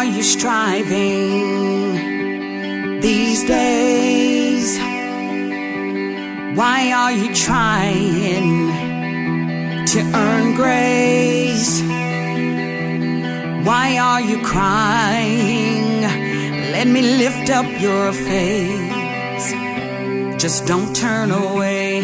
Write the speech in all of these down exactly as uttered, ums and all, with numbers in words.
are you striving these days? Why are you trying to earn grace? Why are you crying? Let me lift up your face. Just don't turn away.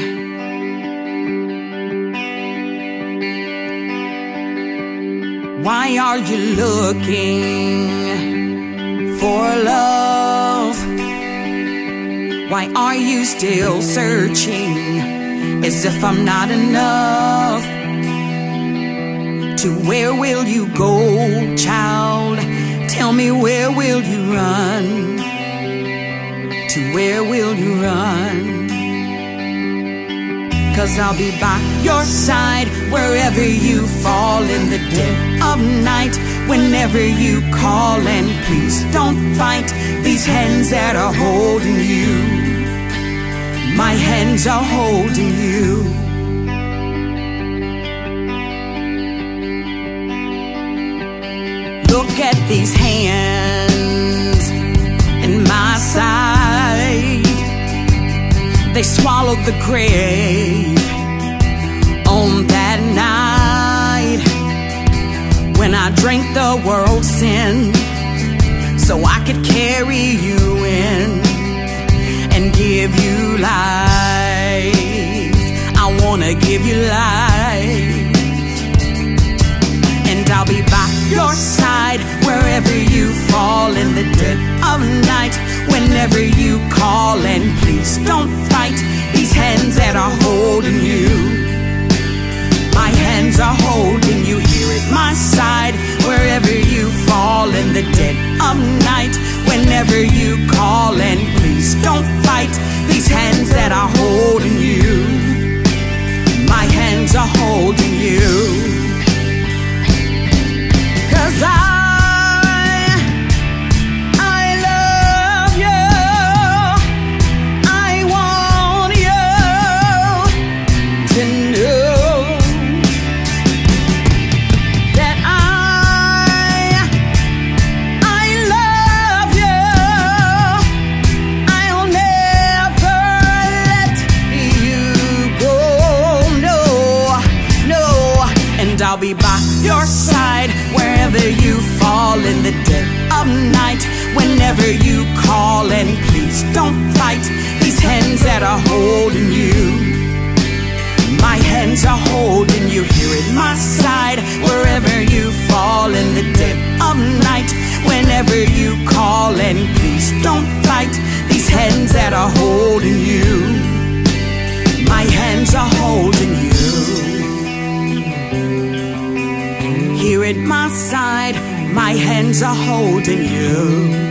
Why are you looking for love? Why are you still searching as if I'm not enough? To where will you go, child? Tell me, where will you run? To where will you run? 'Cause I'll be by your side wherever you fall in the dead of night. Whenever you call, and please don't fight these hands that are holding you. My hands are holding you. Look at these hands in my side. They swallowed the grave on that night when I drank the world's sin so I could carry you in and give you life. I wanna give you life. And I'll be by your side wherever you fall in the dead of night. Whenever you call, and please don't fight these hands that are holding you. My hands are holding you here at my side wherever you fall in the dead of night. Whenever you call, and please don't fight these hands that are holding you. My hands are holding you. 'Cause I I'll be by your side wherever you fall in the dead of night. Whenever you call, and please don't fight these hands that are holding you. My hands are holding you here at my side wherever you fall in the dead of night. Whenever you call, and please don't fight these hands that are holding you. My hands are holding you. Here at my side, my hands are holding you.